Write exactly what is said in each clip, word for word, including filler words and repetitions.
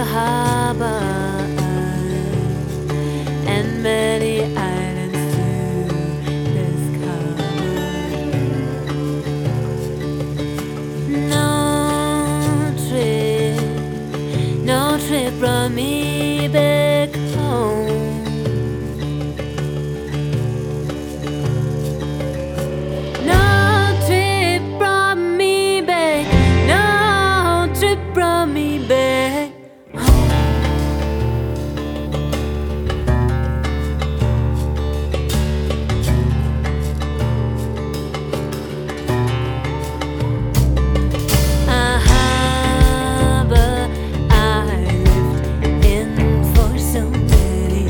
harbor and many islands to discover. No trip, no trip brought me back home. No trip brought me back, no trip brought me back home. A harbor I lived in for so many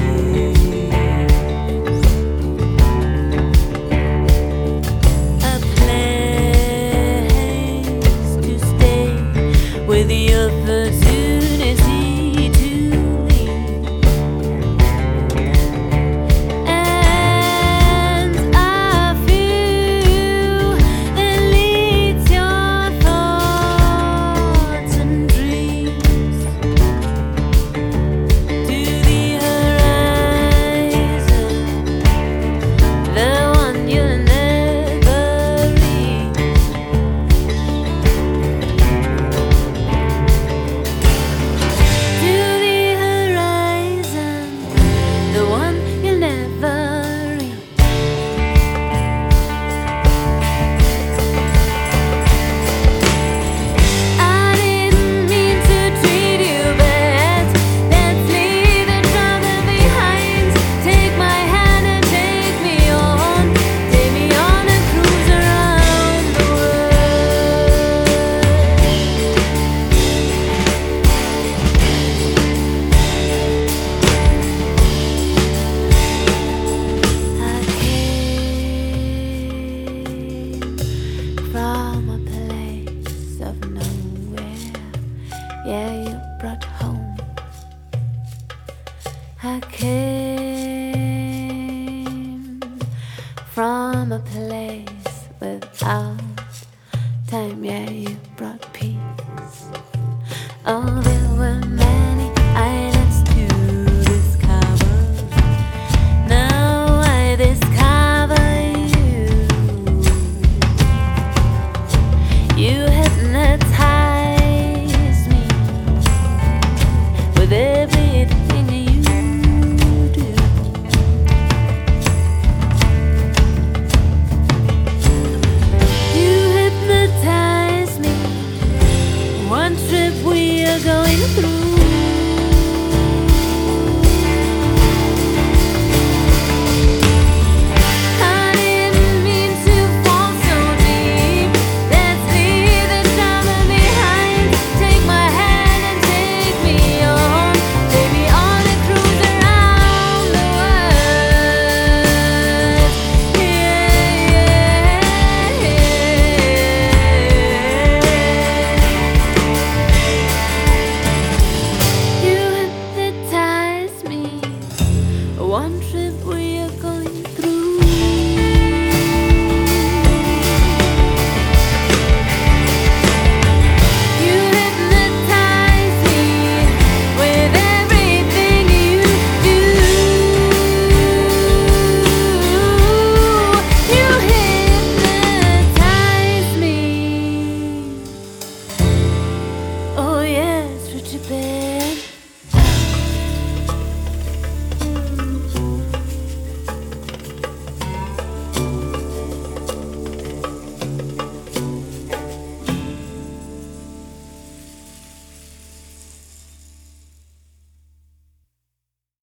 years. A place to stay with the opportunity to leave. And a view that leads your thoughts and dreams to the horizon, the one you'll never reach. To the horizon, the one you'll never reach. I didn't mean to treat you bad. Let's leave the trouble behind. Take my hand and take me on. Take me on a cruise around the world. I came from a place of nowhere. Yeah, you brought home. I came from a place without time. Yeah, you brought peace. Oh, there were many islands to discover. Now I discover you. You